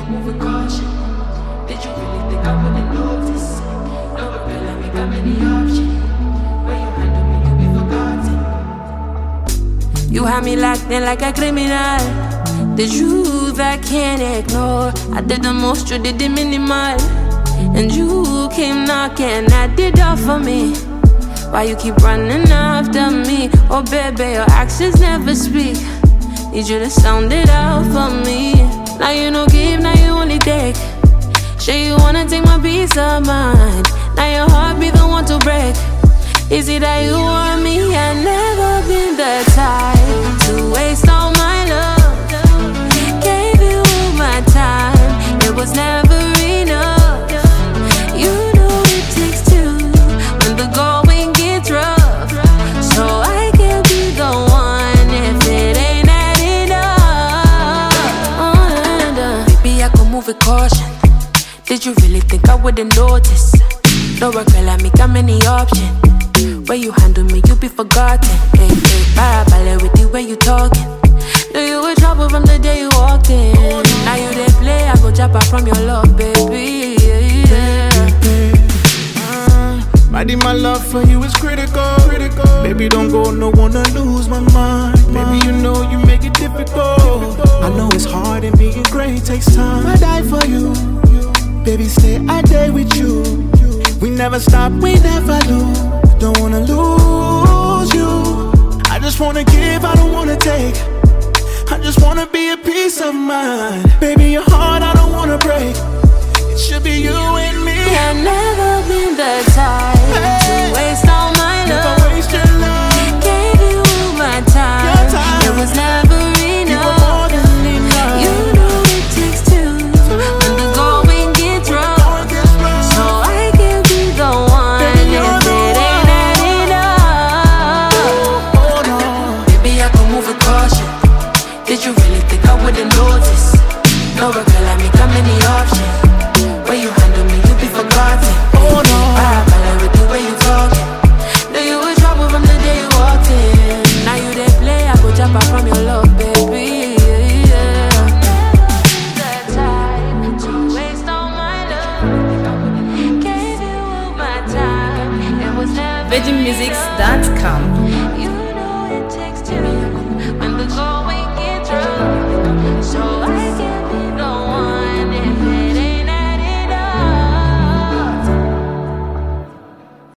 I move with caution. Did you really think I wouldn't notice? No regret, let me got many options. When you handle me, you be forgotten. You had me locked in like a criminal. The truth I can't ignore. I did the most, you did the minimal. And you came knocking at the door for me. Why you keep running after me? Oh baby, your actions never speak. Need you to sound it out for me. Now you no give, now you only take. Sure you wanna take my peace of mind. Now your heart be the one to break. Is it that you want me? I've never been the type to waste all my love. Gave you all my time, it was never enough. You know it takes two when the going gets rough. So I can be the one if it ain't that enough. Baby, I could move with caution. Did you really think I wouldn't notice? No regret, like me got many options. When you handle me, you be forgotten. Hey, hey, bye, with the way you talking. Knew you were trouble from the day you walked in. Now you dey play, I go jump out from your love, baby. Yeah. Mighty, my love for you is critical. Baby, don't go, no wanna lose my mind. Baby, you know you make it difficult. I know it's hard and being great takes time. I die for you. Baby, stay a day with you. We never stop, we never lose. Don't wanna lose you. I just wanna give, I don't wanna take. I just wanna be a peace of mind. Baby, your heart, I don't wanna break. It should be you and me. I've never been the type to waste all my love. Never waste your love. Gave you all my time. It was never enough. You were more than enough. You know it takes two when the going gets rough. So I can be the one if it ain't that enough. Baby, I can move with caution. Did you really think I wouldn't notice? No regret, like me got many options. When you handle me, you be forgotten. Oh no, bye, with the way you talking. Knew you were trouble from the day you walked in. Now you dey play, I go jump out from your love, baby. Yeah. That time to waste all my love. Gave you all my time. It was never VeggieMusics.com